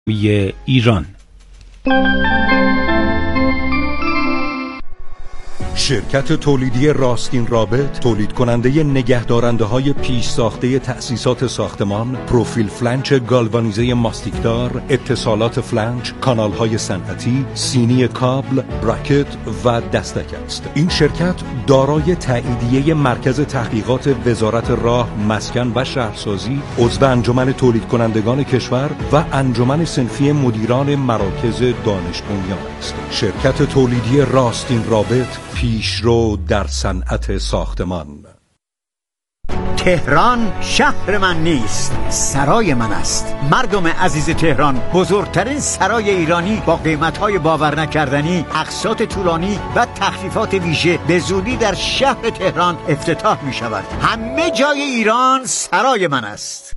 ایران. شرکت تولیدی راستین رابط تولید کننده نگهدارنده های پیش ساخته تأسیسات ساختمان، پروفیل فلنچ گالوانیزه ماستیکدار، اتصالات فلنچ، کانال های صنعتی، سینی کابل، براکت و دستک است. این شرکت دارای تاییدیه مرکز تحقیقات وزارت راه، مسکن و شهرسازی، عضو انجمن تولید کنندگان کشور و انجمن صنفی مدیران مراکز دانش بنیان است. شرکت تولیدی راستین رابط، پیشرو در صنعت ساختمان. تهران شهر من نیست، سرای من است. مردم عزیز تهران، بزرگترین سرای ایرانی با قیمت‌های باور نکردنی، اقساط طولانی و تخفیفات ویژه به زودی در شهر تهران افتتاح می شود. همه جای ایران سرای من است.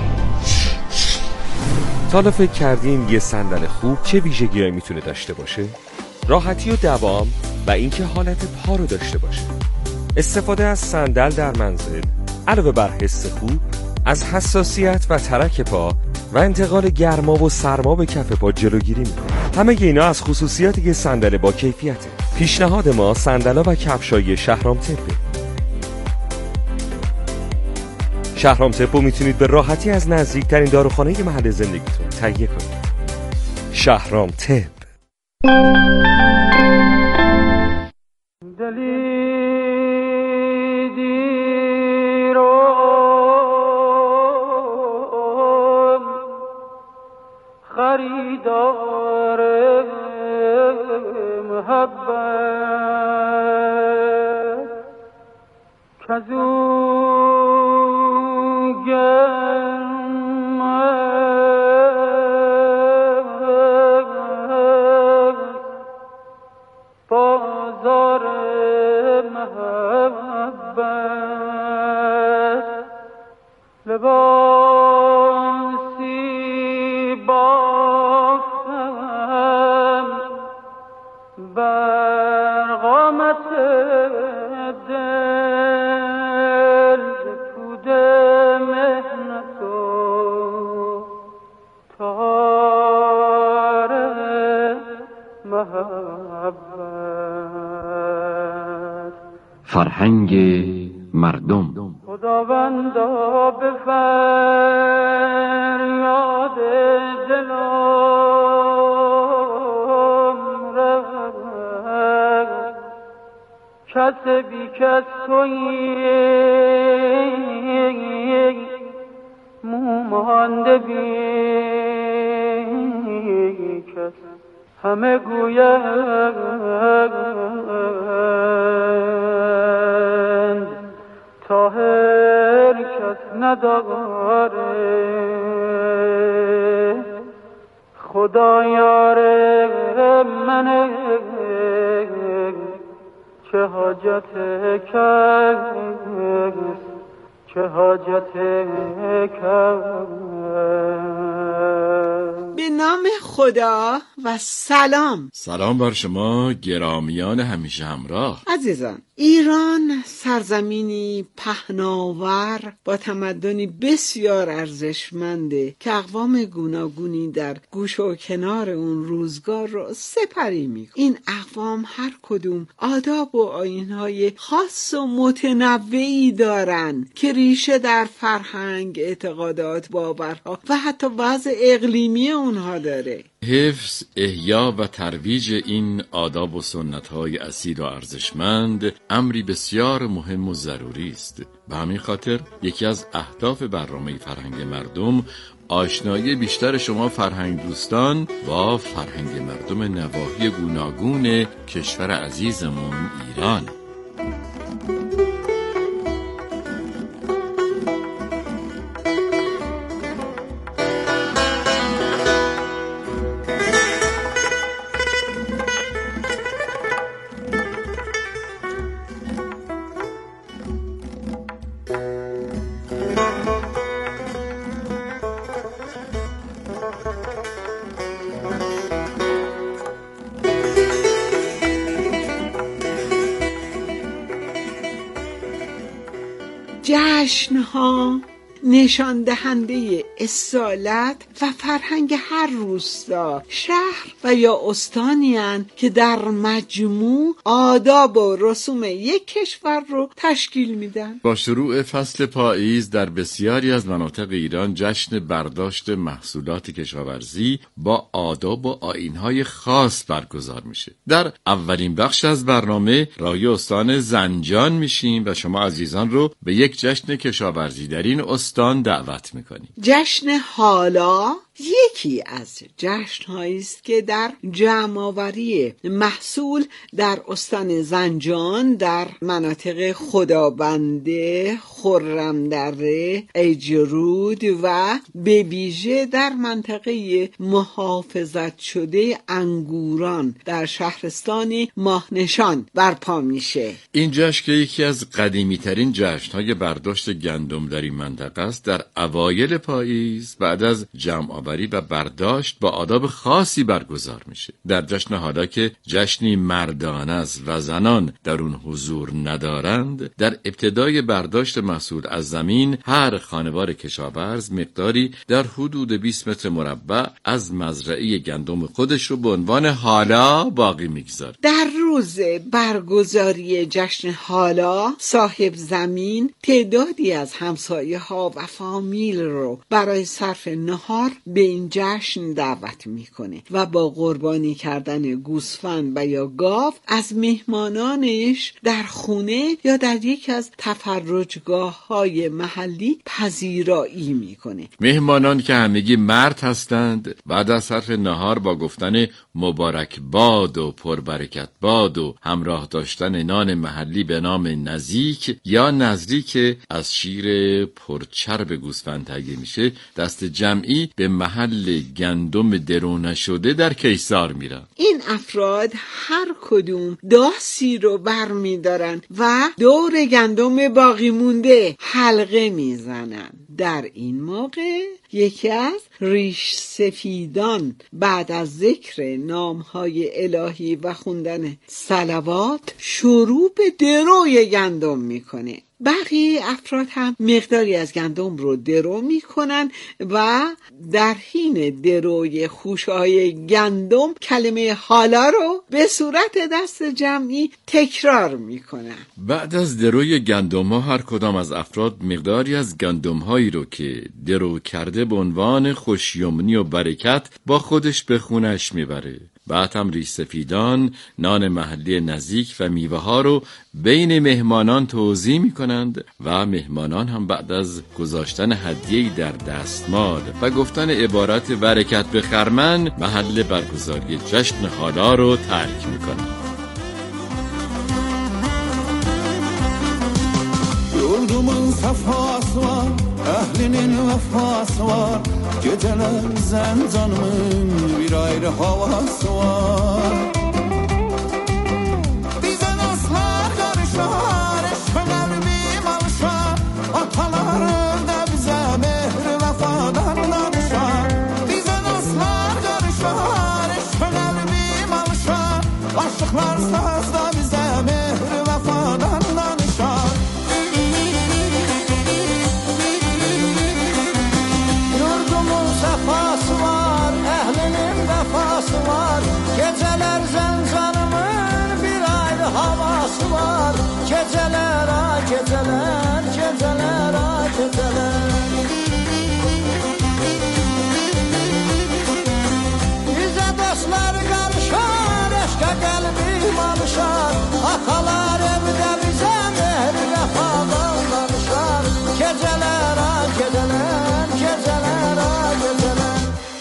تا فکر کردین یه صندل خوب چه ویژگی‌هایی میتونه داشته باشه؟ راحتی و دوام و اینکه حالت پا رو داشته باشه. استفاده از صندل در منزل علاوه بر حس خوب، از حساسیت و ترک پا و انتقال گرما و سرما به کف پا جلوگیری میکنه. همه اینا از خصوصیات یه صندل با کیفیته. پیشنهاد ما صندلا و کفشای شهرام تپه. شهرام تپو میتونید به راحتی از نزدیکترین داروخانه محل زندگیتون تهیه کنید. شهرام تپ. خریدار محبت کزو گرم بازار محبت لباسی بافتم بر قامت دل پود مهنت و تار محبت. فرهنگ مردم. خداوندا به فریاد دلم رفت، کس بی کس تویی، مومانده بی کس، همه گویند طاهر کس نداره، خدا یار منه، چه حاجت کس، چه حاجت کس. به نام خدا و سلام. سلام بر شما گرامیان همیشه همراه. عزیزان، ایران سرزمینی پهناور با تمدنی بسیار ارزشمنده که اقوام گوناگونی در گوش و کنار اون روزگار رو سپری میکنه. این اقوام هر کدوم آداب و آیین‌های خاص و متنوعی دارن که ریشه در فرهنگ، اعتقادات، باورها و حتی وضع اقلیمی اونها داره. حفظ، احیا و ترویج این آداب و سنت‌های اصیل و ارزشمند امری بسیار مهم و ضروری است. به همین خاطر یکی از اهداف برنامه فرهنگ مردم آشنایی بیشتر شما فرهنگ دوستان با فرهنگ مردم نواحی گوناگون کشور عزیزمون ایران. جشن‌ها نشان دهنده اصالت و فرهنگ هر روستا، شهر و یا استانی هستند که در مجموع آداب و رسوم یک کشور رو تشکیل میدن. با شروع فصل پاییز در بسیاری از مناطق ایران جشن برداشت محصولات کشاورزی با آداب و آیین‌های خاص برگزار میشه. در اولین بخش از برنامه راهی استان زنجان میشیم و شما عزیزان رو به یک جشن کشاورزی در این استان دعوت میکنیم. جشن حالا یکی از جشن‌هایی است که در جمع‌آوری محصول در استان زنجان در مناطق خدابنده، خرمدره، ایجرود و به ویژه در منطقه محافظت شده انگوران در شهرستان ماهنشان برپا میشه. این جشن که یکی از قدیمی‌ترین جشن‌های برداشت گندم در این منطقه است، در اوایل پاییز بعد از جمع‌آوری و برداشت با آداب خاصی برگزار میشه. در جشن حالا که جشنی مردانه است و زنان در اون حضور ندارند، در ابتدای برداشت محصول از زمین هر خانوار کشاورز مقداری در حدود 20 متر مربع از مزرعه گندم خودش رو به عنوان حالا باقی میگذاره. در روز برگزاری جشن حالا صاحب زمین تعدادی از همسایه ها و فامیل رو برای صرف نهار به این جشن دعوت میکنه و با قربانی کردن گوسفند و یا گاو از مهمانانش در خونه یا در یک از تفرجگاه‌های محلی پذیرایی میکنه. مهمانان که همگی مرد هستند بعد از صرف نهار با گفتن مبارک باد و پربرکت باد و همراه داشتن نان محلی به نام نزیک یا نزری که از شیر پرچرب گوسفند تهیه میشه، دست جمعی به محل گندم درو نشده در کیسار میرن. این افراد هر کدوم داسی رو برمی دارن و دور گندم باقی مونده حلقه میزنن. در این موقع یکی از ریش سفیدان بعد از ذکر نامهای الهی و خوندن صلوات شروع به دروی گندم میکنه. بقیه افراد هم مقداری از گندم رو درو میکنن و در حین دروی خوشه‌های گندم کلمه حالا رو به صورت دست جمعی تکرار میکنن. بعد از دروی گندم ها هر کدام از افراد مقداری از گندم هایی رو که درو کرده به عنوان خوشیمنی و برکت با خودش به خونش میبره. بعد هم ریش سفیدان، نان محلی نزدیک و میوه ها رو بین مهمانان توزیع می کنند و مهمانان هم بعد از گذاشتن هدیه‌ای در دستمال و گفتن عبارت برکت بخرمن محل برگزاری جشن حالا رو ترک می کنند. Yurdumun safası var, ehlinin vefası var. Geceler Zəncanımın bir ayrı havası var. Bize naslar karışar, eşkı kalbim alışar. Atalarım da bize mehri vefadan danışar. Bize naslar karışar, eşkı kalbim alışar. Aşıklar sazda bize mehri vefadan danışar. Safası var, ehlinin vefası var. Geceler Zəncanımın bir ayrı havası var. Geceler ay geceler, geceler ay geceler. Bize dostlar karışar, eşke kalbim alışar. Atalar evde bize mehri vefadan danışar. Geceler ay geceler, geceler ay geceler.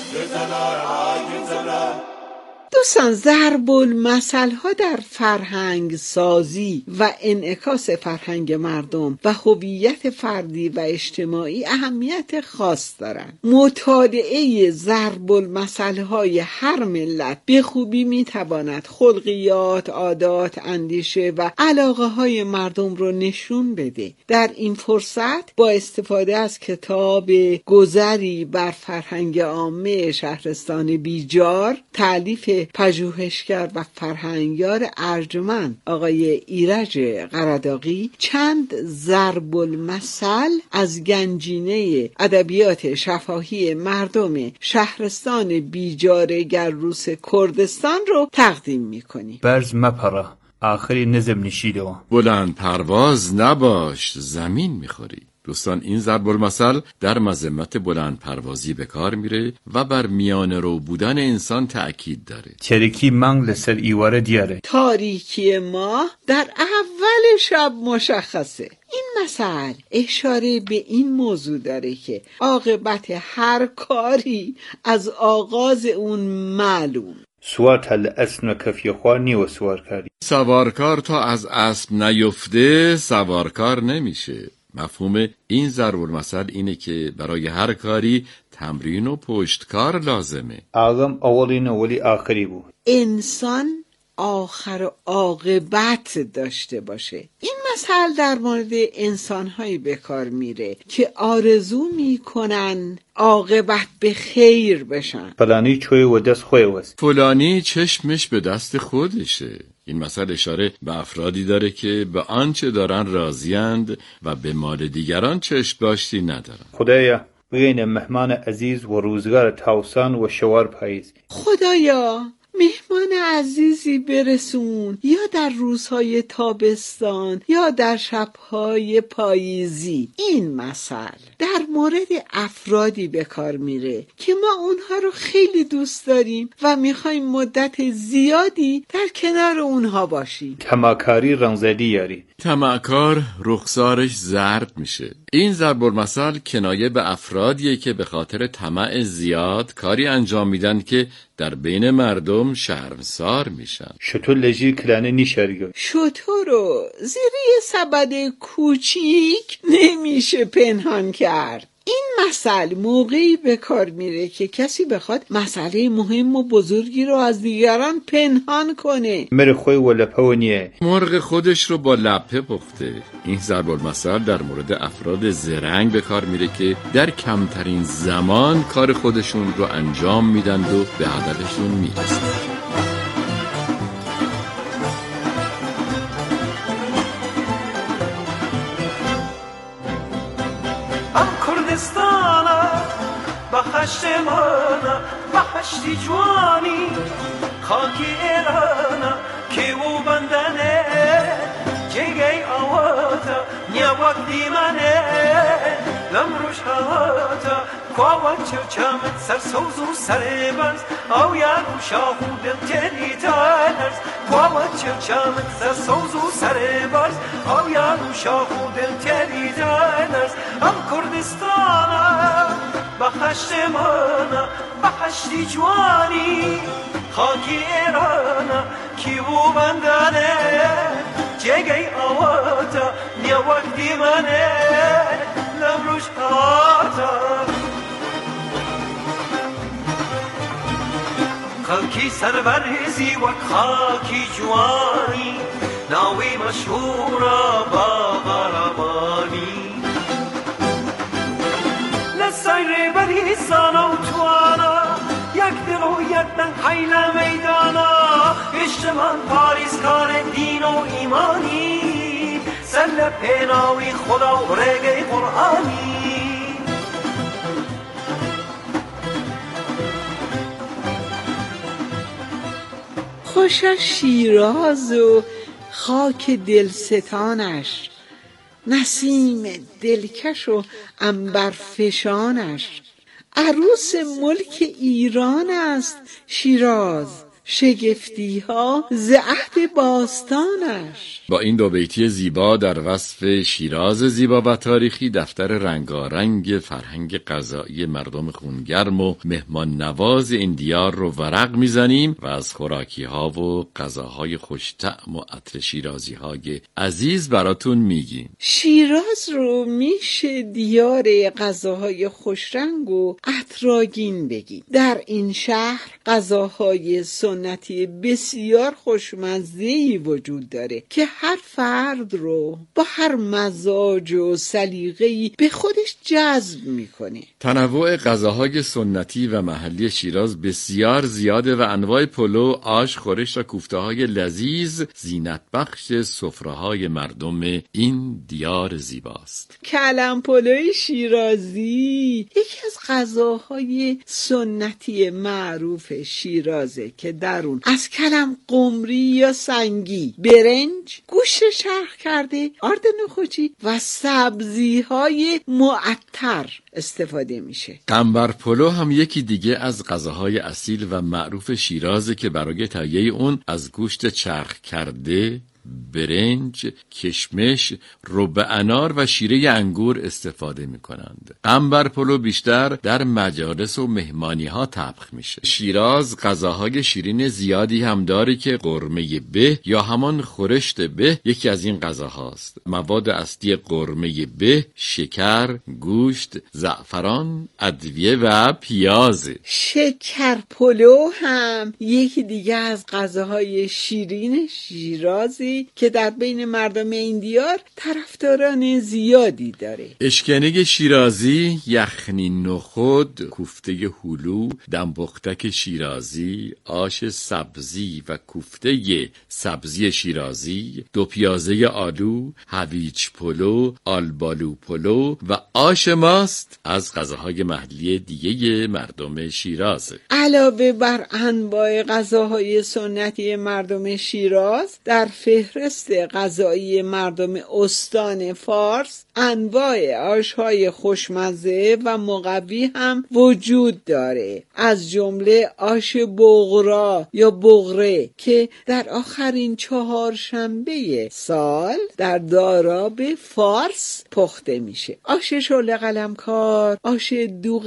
دوستان، ضرب المثل ها در فرهنگ سازی و انعکاس فرهنگ مردم و هویت فردی و اجتماعی اهمیت خاص دارند. مطالعه ضرب المثل های هر ملت به خوبی میتواند خلقیات، عادات، اندیشه و علاقه های مردم رو نشون بده. در این فرصت با استفاده از کتاب گذری بر فرهنگ عامه شهرستان بیجار تألیف پژوهشگر و فرهنگیار ارجمند آقای ایرج قرداغی چند ضرب المثل از گنجینه ادبیات شفاهی مردم شهرستان بیجاره گروس کردستان رو تقدیم می‌کنیم. برز مپره آخری نظم نشیدو. بلند پرواز نباش، زمین میخوری. دوستان، این ضرب المثل در مذمت بلند پروازی به کار میره و بر میانه رو بودن انسان تأکید داره. چریکی منگ لسر ایواره دیاره. تاریکی ماه در اول شب مشخصه. این مثل اشاره به این موضوع داره که عاقبت هر کاری از آغاز اون معلوم. سوار تل اسم کفی خواه نیو سوار کردی. سوارکار تا از اسب نیفته سوارکار نمیشه. مفهوم این ضرب المثل اینه که برای هر کاری تمرین و پشتکار لازمه. آدم اولین ولی آخری بود. انسان آخر و عاقبت داشته باشه. این مثل در مورد انسان‌هایی به کار میره که آرزو میکنن عاقبت به خیر بشن. فلانی چوی و دست خوی وست. فلانی چشمش به دست خودشه. این مثل اشاره به افرادی داره که به آنچه دارن راضیند و به مال دیگران چشم داشتی ندارن. خدایا بین مهمان عزیز و روزگار تاوسان و شوار پاییز. خدایا مهمان عزیزی برسون، یا در روزهای تابستان یا در شبهای پاییزی. این مثل در مورد افرادی به کار میره که ما اونها رو خیلی دوست داریم و میخوایم مدت زیادی در کنار اونها باشیم. طمعکاری رمزدی یاری. طمعکار رخسارش زرد میشه. این ضرب المثل کنایه به افرادیه که به خاطر طمع زیاد کاری انجام میدن که در بین مردم شرمسار میشن. شطور لجی کلانه نیشارگو. شطور رو زیر سبد کوچیک نمیشه پنهان کرد. این مثل موقعی به کار میره که کسی بخواد مسئله مهم و بزرگی رو از دیگران پنهان کنه. مر خوی و لپونیه. مرغ خودش رو با لپه پخته. این ضرب المثل در مورد افراد زرنگ به کار میره که در کمترین زمان کار خودشون رو انجام میدن و به هدفشون میرسن. بخشت مانا بخشتی جوانی خاکی ایرانا که او بندنه جگه آواتا نیا وقتی منه لمروش هواتا کوان چمت سر سوز و سر بز او یارو شاخو دل تری تانرز کوان چمت سر سوز و سر بز او یارو شاخو دل تری تانرز ام کردستانا بخشت مانا بخشتی جوانی خاکی ایرانا کی او بندانه جگه آواتا نیا وقتی منه لمروش آتا خاکی سرورزی و خاکی جوانی ناوی مشهورا با غربانی سایر بری سانا و توانا یک دل و یک دن حیل میدانا اجتماع پاریس کار دین و ایمانی سل پیناوی خدا و رگه قرآنی خوش شیراز و خاک دلستانش، نسیم دلکش و عنبرفشانش. عروس ملک ایران است شیراز، شگفتی ها ز عهد باستانش. با این دو بیتی زیبا در وصف شیراز زیبا و تاریخی دفتر رنگارنگ فرهنگ غذایی مردم خونگرم و مهمان نواز این دیار رو ورق میزنیم و از خوراکی ها و غذاهای خوش‌طعم و عطر شیرازی های عزیز براتون میگیم. شیراز رو میشه دیار غذاهای خوشرنگ و عطرآگین بگیم. در این شهر غذاهای سنتی بسیار خوشمزه‌ای وجود داره که هر فرد رو با هر مزاج و سلیقه‌ای به خودش جذب میکنه. تنوع غذاهای سنتی و محلی شیراز بسیار زیاده و انواع پلو، آش، خورش و کوفته‌های لذیذ زینت بخش سفره‌های مردم این دیار زیباست. کلم پلوی شیرازی یکی از غذاهای سنتی معروف شیرازه که در اون از کلم قمری یا سنگی، برنج، گوشت چرخ کرده، آرد نخودی و سبزی‌های معطر استفاده میشه. قنبر پلو هم یکی دیگه از غذاهای اصیل و معروف شیرازه که برای تهیه اون از گوشت چرخ کرده، برنج، کشمش، رب انار و شیره انگور استفاده می کنند. قنبر پلو بیشتر در مجالس و مهمانی ها طبخ میشه. شیراز غذاهای شیرین زیادی هم داره که قرمه به یا همان خورشت به یکی از این غذاهاست. مواد اصلی قرمه به شکر، گوشت، زعفران، ادویه و پیاز. شکر پلو هم یکی دیگه از غذاهای شیرین شیرازی که در بین مردم این دیار طرفداران زیادی داره. اشکنه شیرازی، یخنی نخود، کوفته هلو، دنبختک شیرازی، آش سبزی و کوفته سبزی شیرازی، دو پیازه آلو، هویج پلو، آلبالو پلو و آش ماست از غذاهای محلی دیگه مردم شیراز. علاوه بر انواع غذاهای سنتی مردم شیراز، در فهرست غذایی مردم استان فارس انواع آش‌های خوشمزه و مقوی هم وجود داره، از جمله آش بغرا یا بغره که در آخرین چهارشنبه سال در داراب فارس پخته میشه، آش شله قلمکار، آش دوغ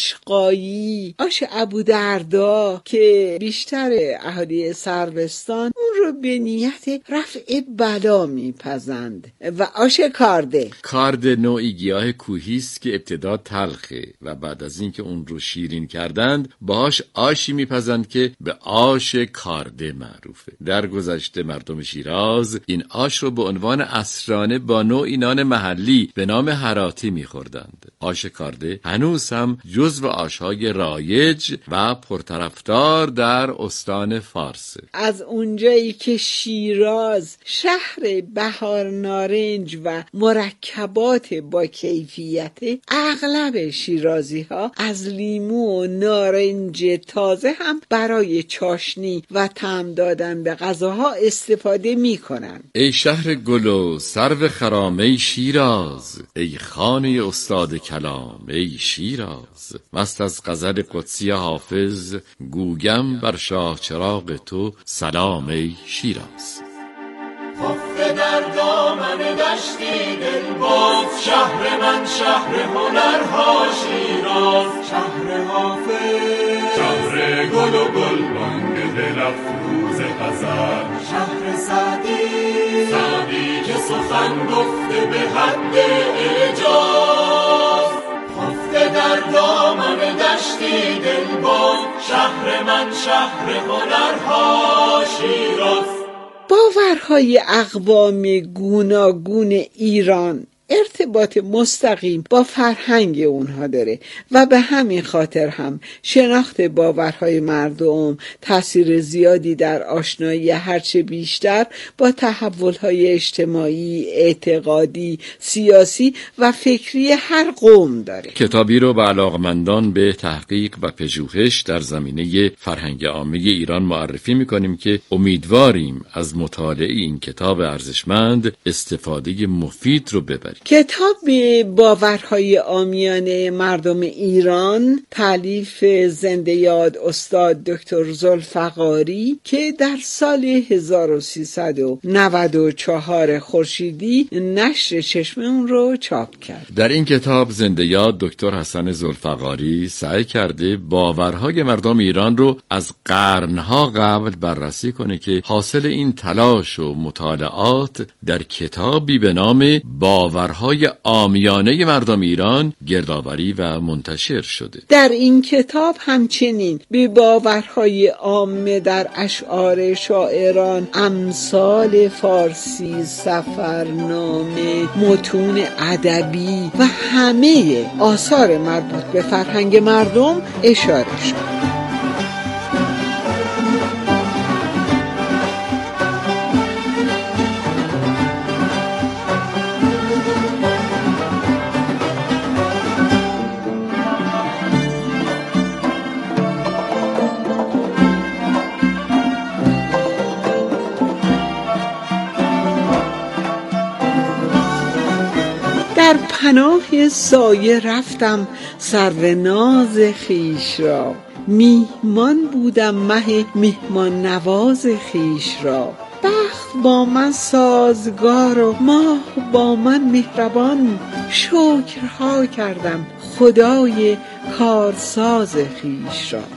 قشقایی، آش ابودردا که بیشتر اهالی سربستان اون رو به نیت رفع بلا میپزند، و آش کارده. کارده نوعی گیاه کوهی است که ابتدا تلخه و بعد از اینکه اون رو شیرین کردند باهاش آشی میپزند که به آش کارده معروفه. در گذشته مردم شیراز این آش رو به عنوان عصرانه با نوعی نان محلی به نام هراتی میخوردند. آش کارده هنوز هم جزو آش‌های رایج و پرطرفدار در استان فارس. از اونجایی که شیراز شهر بهار نارنج و مرکبات با کیفیت، اغلب شیرازی ها از لیمو و نارنج تازه هم برای چاشنی و طعم دادن به غذاها استفاده می کنن. ای شهر گل و سرو خرام ای شیراز، ای خانه استاد کلام ای شیراز، مست از غزل قدسی حافظ گوگم بر شاه چراغ تو سلام ای شیراز. خفته در دامن دشتی دلباز، شهر من شهر هنرها شیراز، شهر حافظ، شهر گل و گلبانگ دل افروز غزل، شهر سعدی، سعدی که سخن گفته به حد اعجاز. خفته در دامن دشتی دلباز، شهر من شهر هنرها شیراز. باورهای اقوام گوناگون ایران ارتباط مستقیم با فرهنگ اونها داره و به همین خاطر هم شناخت باورهای مردم تأثیر زیادی در آشنایی هرچه بیشتر با تحولهای اجتماعی، اعتقادی، سیاسی و فکری هر قوم داره. کتابی رو به علاقمندان به تحقیق و پژوهش در زمینه فرهنگ عامه ایران معرفی می‌کنیم که امیدواریم از مطالعه این کتاب ارزشمند استفاده مفید رو ببریم. کتاب باورهای عامیانه مردم ایران تالیف زنده یاد استاد دکتر ذوالفقاری که در سال 1394 خورشیدی نشر چشمه اون رو چاپ کرد. در این کتاب زنده یاد دکتر حسن ذوالفقاری سعی کرده باورهای مردم ایران رو از قرنها قبل بررسی کنه که حاصل این تلاش و مطالعات در کتابی به نام باورهای های عامیانه مردم ایران گردآوری و منتشر شده. در این کتاب همچنین به باورهای عامه در اشعار شاعران، امثال فارسی، سفرنامه، متون ادبی و همه آثار مربوط به فرهنگ مردم اشاره شد. در پناه سایه رفتم سرو ناز خویش را، میهمان بودم مه مهمان نواز خویش را. بخت با من سازگار و ماه با من مهربان، شکرها کردم خدای کارساز خویش را.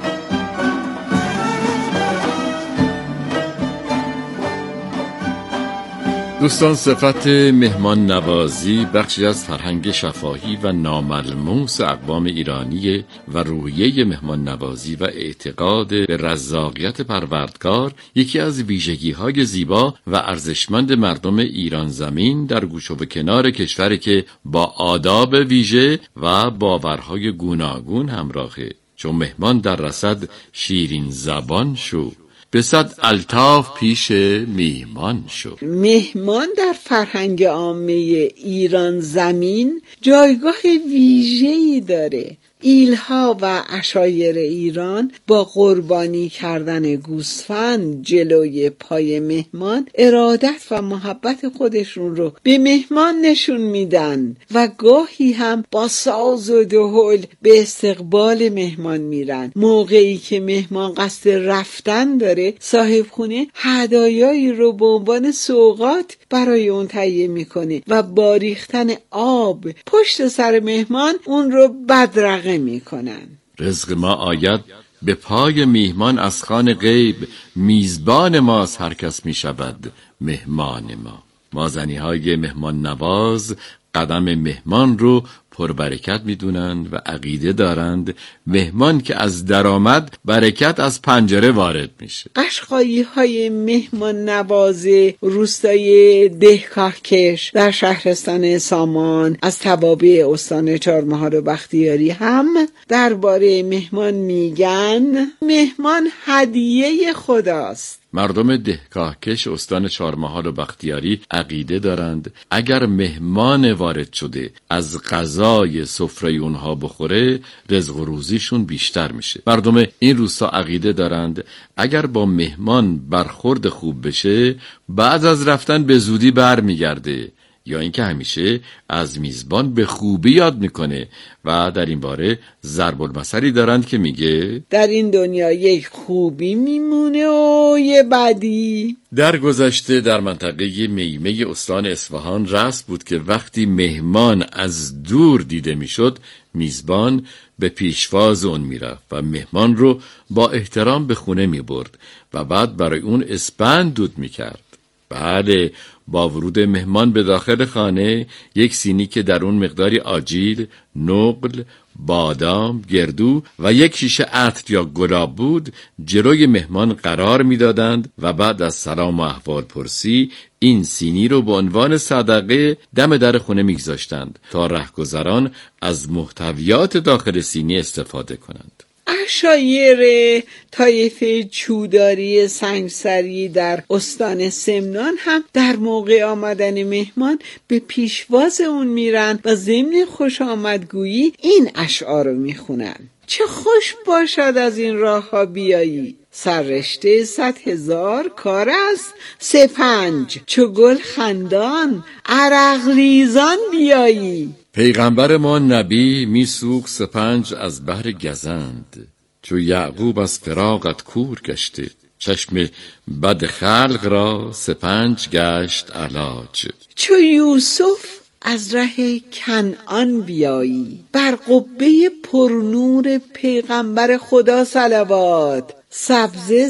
دوستان، صفت مهمان نوازی بخشی از فرهنگ شفاهی و ناملموس اقوام ایرانی و روحیه مهمان نوازی و اعتقاد به رزاقیت پروردگار یکی از ویژگی‌های زیبا و ارزشمند مردم ایران زمین در گوش و کنار کشوری که با آداب ویژه و باورهای گوناگون همراهه. چون مهمان در رسد شیرین زبان شو، به صد الطاف پیش میهمان شو. مهمان در فرهنگ عامه ایران زمین جایگاه ویژه‌ای داره. ایلها و عشایر ایران با قربانی کردن گوسفند جلوی پای مهمان ارادت و محبت خودشون رو به مهمان نشون میدن و گاهی هم با ساز و دهل به استقبال مهمان میرن. موقعی که مهمان قصد رفتن داره، صاحب خونه هدایایی رو به عنوان سوغات برای اون تهیه میکنه و با ریختن آب پشت سر مهمان اون رو بدرقه میکنن. رزق ما آید به پای میهمان، از خوان غیب میزبان ماست هر کس میشود مهمان ما. مازنی های مهمان نواز قدم مهمان رو پربرکت میدونند و عقیده دارند مهمان که از درآمد، برکت از پنجره وارد میشه. قشقایی های مهمان نواز روستای دهکاهکش در شهرستان سامان از توابع استان چهارمحال و بختیاری هم درباره مهمان میگن مهمان هدیه خداست. مردم دهکاهکش استان چهارمحال و بختیاری عقیده دارند اگر مهمان وارد شده از غذای سفره اونها بخوره، رزق و روزیشون بیشتر میشه. مردم این روستا عقیده دارند اگر با مهمان برخورد خوب بشه، بعد از رفتن به زودی برمیگرده، یا اینکه همیشه از میزبان به خوبی یاد میکنه و در این باره ضرب المثلی دارند که میگه در این دنیا یک خوبی میمونه و یه بدی. در گذشته در منطقه میمه استان اصفهان رسم بود که وقتی مهمان از دور دیده میشد، میزبان به پیشواز اون میرفت و مهمان رو با احترام به خونه میبرد و بعد برای اون اسپند دود میکرد. بله، با ورود مهمان به داخل خانه یک سینی که در اون مقداری آجیل، نقل، بادام، گردو و یک شیشه عطر یا گلاب بود جلوی مهمان قرار میدادند و بعد از سلام و احوال پرسی این سینی رو به عنوان صدقه دم در خونه میگذاشتند تا رهگذران از محتویات داخل سینی استفاده کنند. عشایر طایفه چوداری سنگسری در استان سمنان هم در موقع آمدن مهمان به پیشواز اون میرن و ضمن خوش آمدگویی این اشعار رو میخونن: چه خوش باشد از این راه ها بیایی، سررشته 100,000 کار است، 3-5 چو گل خندان عرق ریزان بیایی. پیغمبر ما نبی میسوخت 5 از بهر گزند، چو یعقوب از فراقت کور گشته، چشم بد خلق را 5 گشت علاج. چو یوسف از ره کنعان بیایی، بر قبه پرنور پیغمبر خدا صلوات، سبزه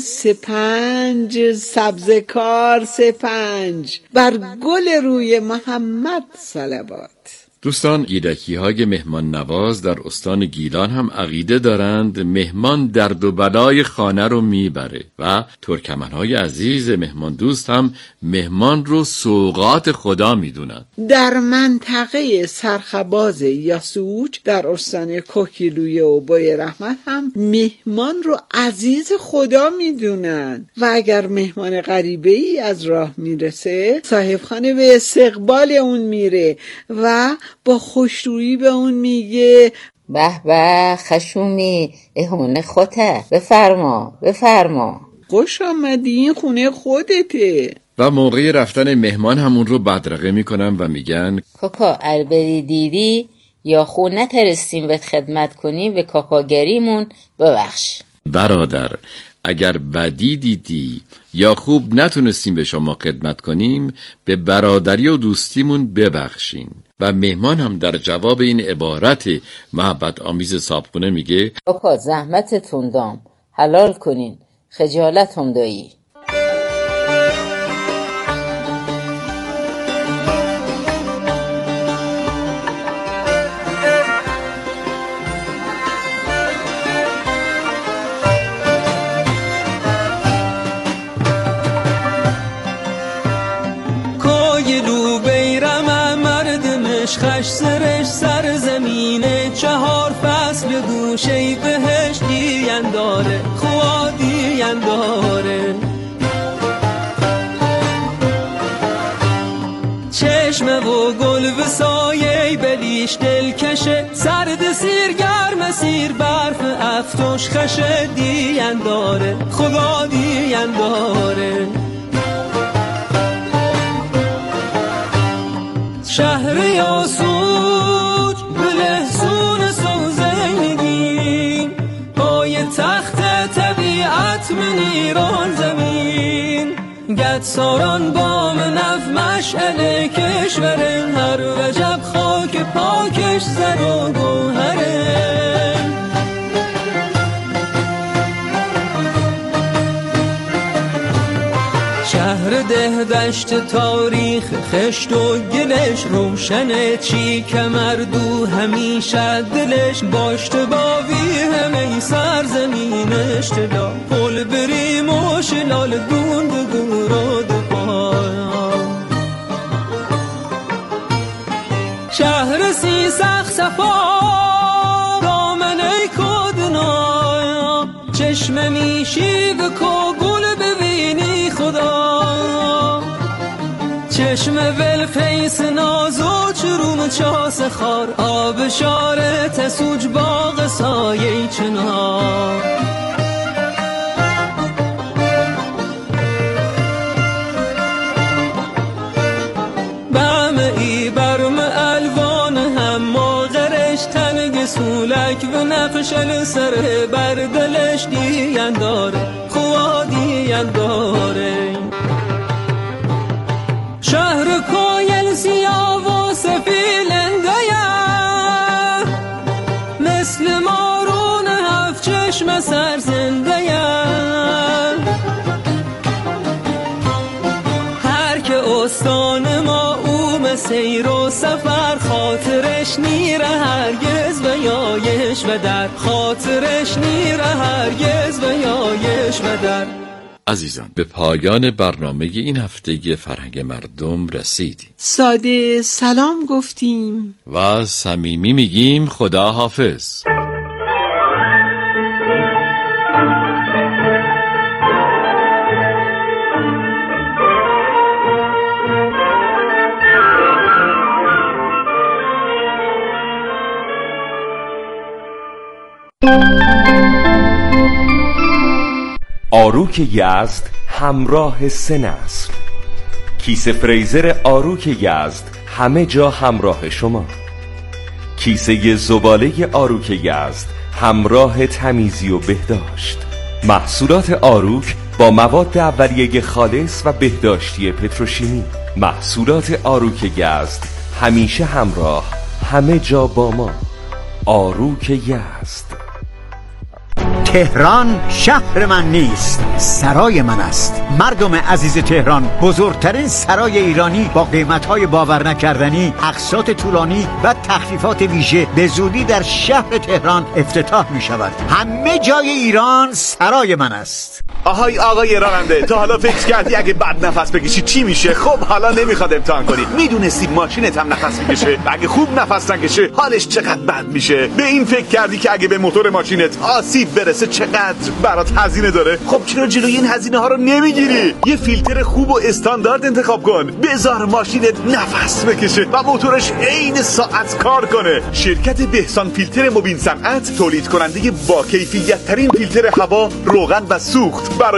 5 سبزه کار 5 بر گل روی محمد صلوات. دوستان، گیلکی‌های مهمان نواز در استان گیلان هم عقیده دارند مهمان درد و بلای خانه رو میبره و ترکمن‌های عزیز مهمان دوست هم مهمان رو سوغات خدا میدونن. در منطقه سرخباز یاسوج در استان کوکیلویه و بای رحمت هم مهمان رو عزیز خدا میدونن و اگر مهمان غریبه ای از راه میرسه صاحبخانه به استقبال اون میره و با خوشرویی به اون میگه به به خشومی اهونه خوته، بفرما خوش آمدی، این خونه خودته. و موقع رفتن مهمان همون رو بدرقه میکنن و میگن کاکا البری دیدی یا خونه ترستیم بهت خدمت کنیم به کاکاگریمون ببخش. برادر اگر بدی دیدی یا خوب نتونستیم به شما خدمت کنیم به برادری و دوستیمون ببخشین. و مهمان هم در جواب این عبارت محبت آمیز صاحبخونه میگه کاکا زحمتتون دام، حلال کنین، خجالت هم دایی. خش سرش سر زمینه 4 فصل گوشه بهشتی انداره خوادی انداره چشمه و گل و سایه بلیش دلکشه سرد سیر گرم سیر برف افتوش خشه دی انداره خدا دی انداره شهر یاسوج بلحسون سوزنگین پای تخت طبیعت من ایران زمین گد ساران بام نف مشعل کشوره هر وجب خاک پاکش زر و گوهره شهر ده دشت تاریخ خشت و گلش روشنه چی کمردو همیشه دلش باشت باوی همه سرزمینش تلا پل بریم و شلال دوند گورا دپایا شهر سی سخ صفا دامنه کدنا چشم میشی به گل ببینی خدا چشم ول فیس نازو چروم چاس خار آب شاره تسوج باغ سایه چنار بم ای برم الوان هم ماغرش تنگ سولک و نقشل سر بردلش دینداره خواه دینداره شهر کویل سیاه و سفیلنده مثل مارون 7 چشم سرزنده هر که استان ما اوم سیر و سفر خاطرش نیره هرگز و یایش و در خاطرش نیره هرگز و یایش و در. عزیزان به پایان برنامه این هفته فرهنگ مردم رسیدیم. ساده سلام گفتیم و صمیمی میگیم خدا حافظ. آروک یزد همراه 3 نسل. کیسه فریزر آروک یزد همه جا همراه شما. کیسه زباله آروک یزد همراه تمیزی و بهداشت. محصولات آروک با مواد اولیه خالص و بهداشتی پتروشیمی. محصولات آروک یزد همیشه همراه، همه جا با ما. آروک یزد. تهران شهر من نیست، سرای من است. مردم عزیز تهران، بزرگترین سرای ایرانی با قیمت‌های باور نکردنی، اقساط طولانی و تخفیفات ویژه به زودی در شهر تهران افتتاح می شود. همه جای ایران سرای من است. آقای راننده، تا حالا فکر کردی اگه بد نفس بکشی چی میشه؟ خب حالا نمیخواد امتحان کنی. میدونستی ماشینت هم نفس میکشه و اگه خوب نفس نکشه حالش چقدر بد میشه؟ به این فکر کردی که اگه به موتور ماشینت آسیب برسه چقدر برات هزینه داره؟ خب چرا جلوی این هزینه ها رو نمیگیری؟ یه فیلتر خوب و استاندارد انتخاب کن، بذار ماشینت نفس بکشه و موتورش عین ساعت کار کنه. شرکت بهسان فیلتر مبین صنعت تولید کننده با کیفیت ترین فیلتر هوا، روغن و سوخت برای